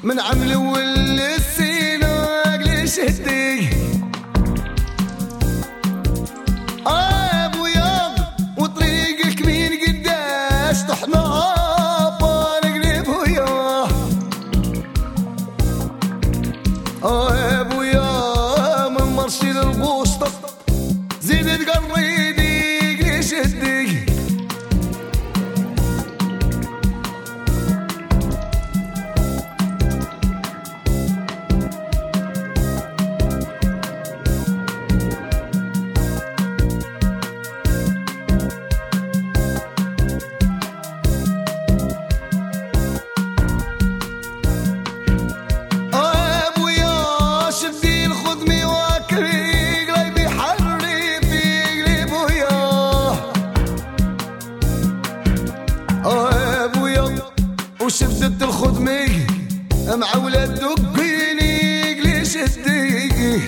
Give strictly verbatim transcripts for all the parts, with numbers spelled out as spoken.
من عمل والسيناق ليش هدي ابويا وطريقك مين قداش طحنا نقلب وياه ابويا من مرشي للبوسطة زيد تقريدي ليش هدي وشدت الخدمي مع ولاد دقيني ليش هدي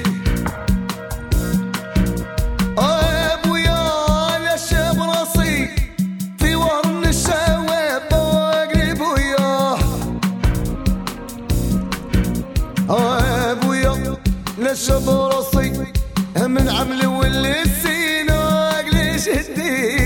ابويا لا شاب راسي في ورن الشواب واقلب وياه ابويا لا شاب راسي من عمل واللي سيناق ليش هدي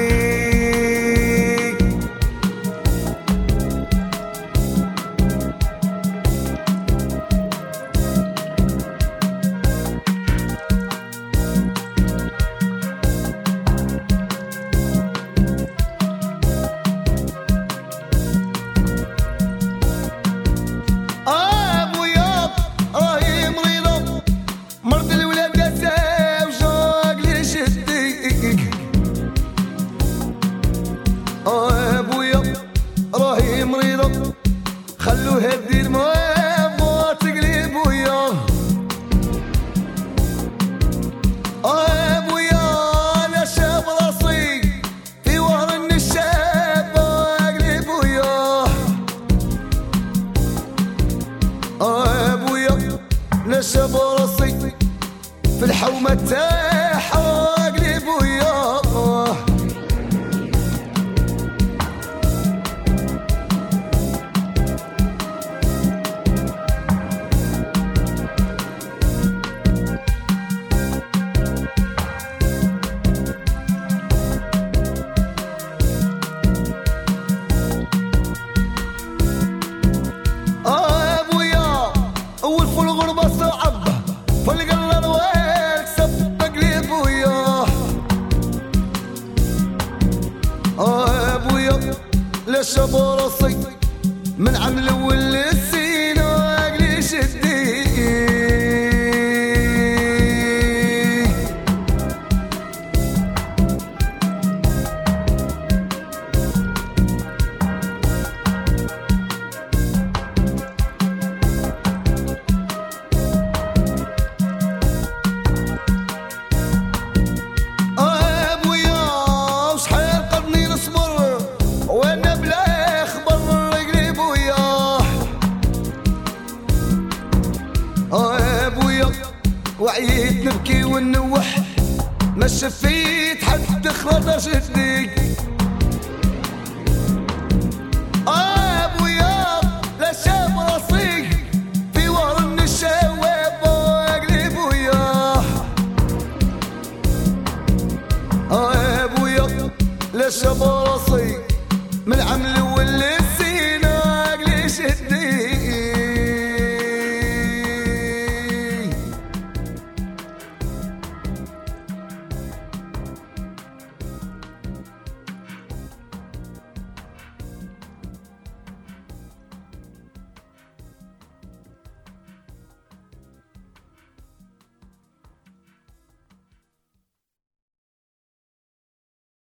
ابويا راهي مريضة خلو هدي الماء ما تقلب وياه ابويا انا شاب راسي في ورن الشاب اقلب وياه ابويا انا شاب راسي في الحومة تاعها اقلب وياه ابويا لا شاب راسي من عمل والسيناق ليش هدي وعيت نبكي ونوح ما شفيت حد خرطة شدي ابويا لا شاب راسي في ورن الشواب واقلب وياه ابويا لا شاب راسي من عمل